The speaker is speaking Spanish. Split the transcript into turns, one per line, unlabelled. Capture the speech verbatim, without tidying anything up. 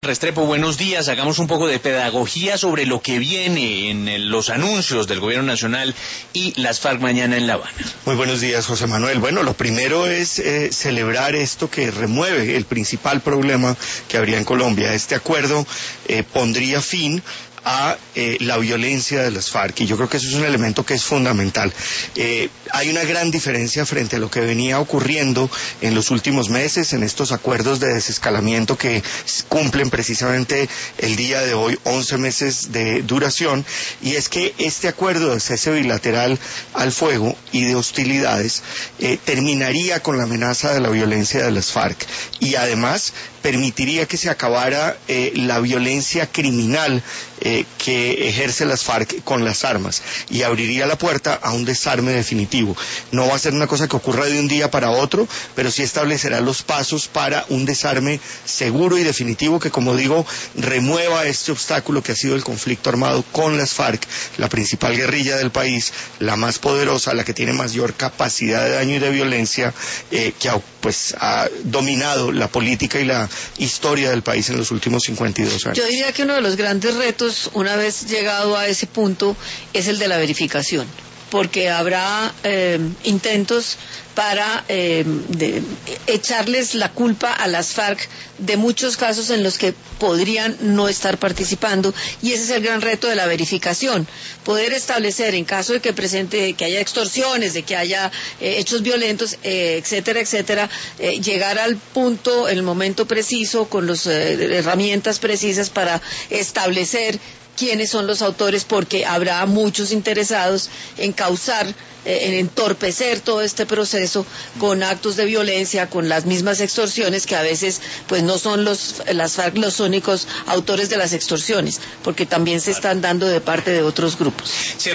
Restrepo, buenos días. Hagamos un poco de pedagogía sobre lo que viene en el, los anuncios del Gobierno Nacional y las FARC mañana en La Habana.
Muy buenos días, José Manuel. Bueno, lo primero es eh, celebrar esto que remueve el principal problema que habría en Colombia. Este acuerdo eh, pondría fin a eh, la violencia de las FARC, y yo creo que eso es un elemento que es fundamental. Eh, hay una gran diferencia frente a lo que venía ocurriendo en los últimos meses, en estos acuerdos de desescalamiento que cumplen precisamente el día de hoy once meses de duración, y es que este acuerdo de cese bilateral al fuego y de hostilidades eh, terminaría con la amenaza de la violencia de las FARC, y además permitiría que se acabara eh, la violencia criminal eh, que ejerce las FARC con las armas, y abriría la puerta a un desarme definitivo. No va a ser una cosa que ocurra de un día para otro, pero sí establecerá los pasos para un desarme seguro y definitivo que, como digo, remueva este obstáculo que ha sido el conflicto armado con las FARC, la principal guerrilla del país, la más poderosa, la que tiene mayor capacidad de daño y de violencia, eh, que ha, pues, ha dominado la política y la historia del país en los últimos cincuenta y dos años.
Yo diría que uno de los grandes retos, una vez llegado a ese punto, es el de la verificación, porque habrá eh, intentos para eh, de, echarles la culpa a las FARC de muchos casos en los que podrían no estar participando, y ese es el gran reto de la verificación, poder establecer en caso de que presente, que haya extorsiones, de que haya eh, hechos violentos, eh, etcétera, etcétera, eh, llegar al punto, el momento preciso, con las eh, herramientas precisas para establecer quiénes son los autores, porque habrá muchos interesados en causar, eh, en entorpecer todo este proceso con actos de violencia, con las mismas extorsiones, que a veces pues no son los las FARC los únicos autores de las extorsiones, porque también se están dando de parte de otros grupos.